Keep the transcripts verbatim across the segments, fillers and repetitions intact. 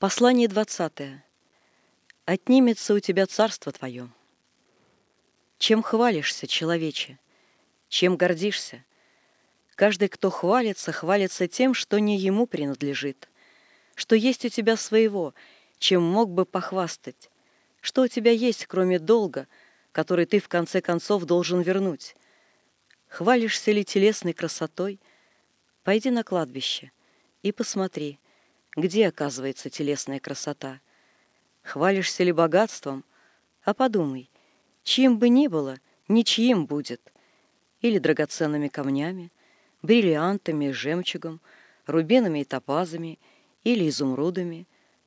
Послание двадцатое. Отнимется у тебя царство твое. Чем хвалишься, человече? Чем гордишься? Каждый, кто хвалится, хвалится тем, что не ему принадлежит, что есть у тебя своего, чем мог бы похвастать, что у тебя есть, кроме долга, который ты в конце концов должен вернуть. Хвалишься ли телесной красотой? Пойди на кладбище и посмотри, где оказывается телесная красота. Хвалишься ли богатством? А подумай, чьим бы ни было, ничьим будет. Или драгоценными камнями, бриллиантами и жемчугом, рубинами и топазами, или изумрудами.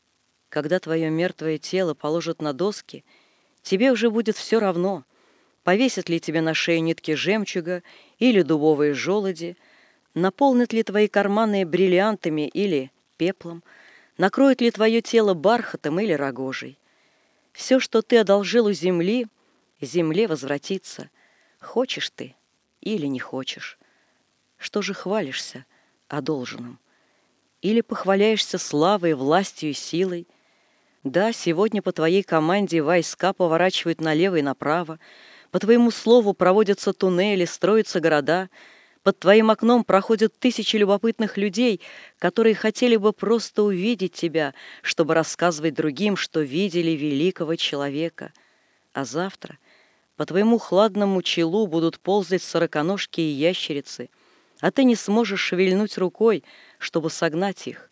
Когда твое мертвое тело положат на доски, тебе уже будет все равно, повесят ли тебе на шею нитки жемчуга или дубовые желуди, наполнят ли твои карманы бриллиантами или пеплом, накроет ли твое тело бархатом или рогожей. Все, что ты одолжил у земли, земле возвратится, хочешь ты или не хочешь. Что же хвалишься одолженным? Или похваляешься славой, властью и силой? Да, сегодня по твоей команде войска поворачивают налево и направо, по твоему слову проводятся туннели, строятся города, под твоим окном проходят тысячи любопытных людей, которые хотели бы просто увидеть тебя, чтобы рассказывать другим, что видели великого человека. А завтра по твоему хладному челу будут ползать сороконожки и ящерицы, а ты не сможешь шевельнуть рукой, чтобы согнать их.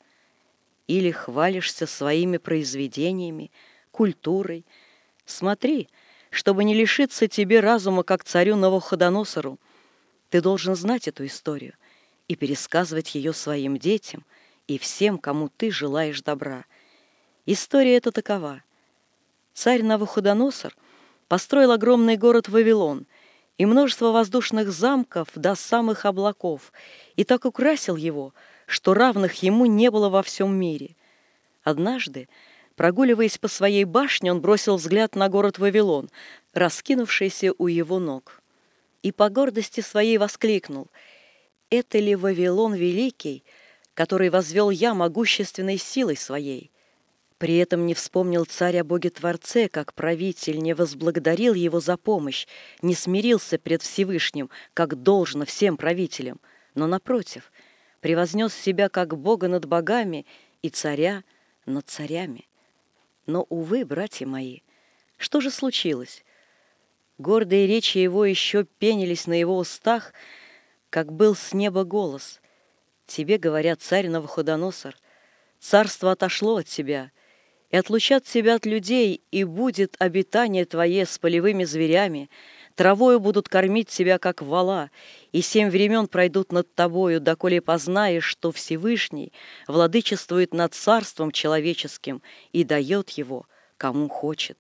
Или хвалишься своими произведениями, культурой. Смотри, чтобы не лишиться тебе разума, как царю Навуходоносору. Ты должен знать эту историю и пересказывать ее своим детям и всем, кому ты желаешь добра. История эта такова. Царь Навуходоносор построил огромный город Вавилон и множество воздушных замков до самых облаков, и так украсил его, что равных ему не было во всем мире. Однажды, прогуливаясь по своей башне, он бросил взгляд на город Вавилон, раскинувшийся у его ног, и по гордости своей воскликнул: «Это ли Вавилон великий, который возвел я могущественной силой своей?» При этом не вспомнил царь о Боге-творце, как правитель, не возблагодарил его за помощь, не смирился пред Всевышним, как должно всем правителям, но, напротив, превознес себя как Бога над богами и царя над царями. Но, увы, братья мои, что же случилось? Гордые речи его еще пенились на его устах, как был с неба голос. «Тебе, говорят, царь Навуходоносор, царство отошло от тебя, и отлучат тебя от людей, и будет обитание твое с полевыми зверями, травою будут кормить тебя, как вола, и семь времен пройдут над тобою, доколе познаешь, что Всевышний владычествует над царством человеческим и дает его, кому хочет».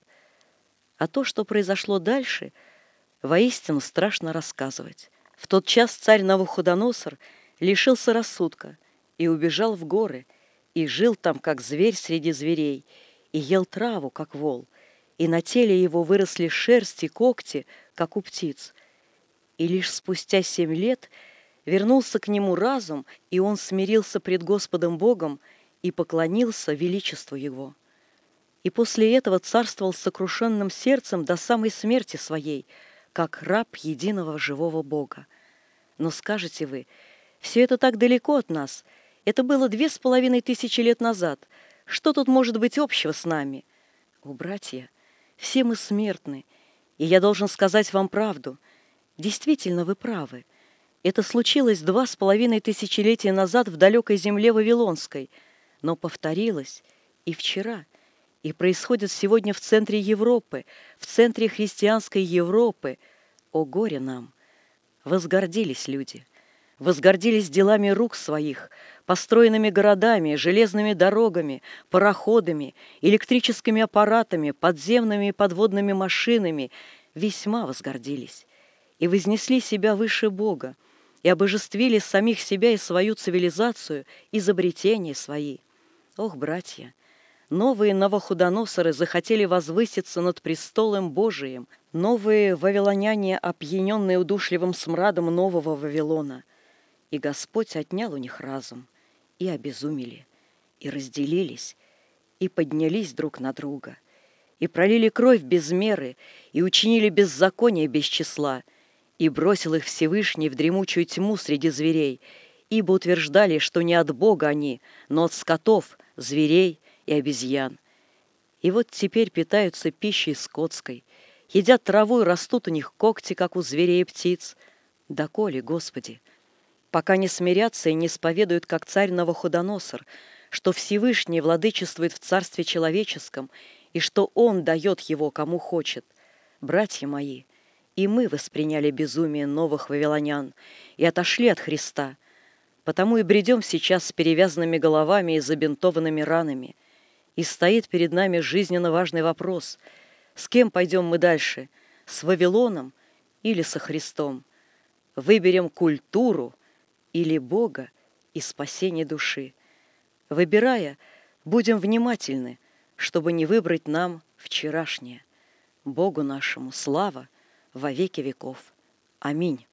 А то, что произошло дальше, воистину страшно рассказывать. В тот час царь Навуходоносор лишился рассудка и убежал в горы, и жил там, как зверь среди зверей, и ел траву, как вол, и на теле его выросли шерсть и когти, как у птиц. И лишь спустя семь лет вернулся к нему разум, и он смирился пред Господом Богом и поклонился величеству его. И после этого царствовал с сокрушенным сердцем до самой смерти своей, как раб единого живого Бога. Но скажете вы, все это так далеко от нас, это было две с половиной тысячи лет назад, что тут может быть общего с нами? О, братья, все мы смертны, и я должен сказать вам правду. Действительно, вы правы. Это случилось два с половиной тысячелетия назад в далекой земле Вавилонской, но повторилось и вчера, и происходит сегодня в центре Европы, в центре христианской Европы. О, горе нам! Возгордились люди, возгордились делами рук своих, построенными городами, железными дорогами, пароходами, электрическими аппаратами, подземными и подводными машинами, весьма возгордились и вознесли себя выше Бога, и обожествили самих себя и свою цивилизацию, изобретения свои. Ох, братья! Новые Навуходоносоры захотели возвыситься над престолом Божиим, новые вавилоняне, опьяненные удушливым смрадом нового Вавилона. И Господь отнял у них разум, и обезумели, и разделились, и поднялись друг на друга, и пролили кровь без меры, и учинили беззаконие без числа, и бросил их Всевышний в дремучую тьму среди зверей, ибо утверждали, что не от Бога они, но от скотов, зверей и обезьян. И вот теперь питаются пищей скотской, едят траву, и растут у них когти, как у зверей и птиц. Доколе, Господи? Пока не смирятся и не исповедуют, как царь Навуходоносор, что Всевышний владычествует в царстве человеческом и что Он дает его, кому хочет. Братья мои, и мы восприняли безумие новых вавилонян и отошли от Христа, потому и бредем сейчас с перевязанными головами и забинтованными ранами. И стоит перед нами жизненно важный вопрос: с кем пойдем мы дальше, с Вавилоном или со Христом? Выберем культуру или Бога и спасение души? Выбирая, будем внимательны, чтобы не выбрать нам вчерашнее. Богу нашему слава во веки веков. Аминь.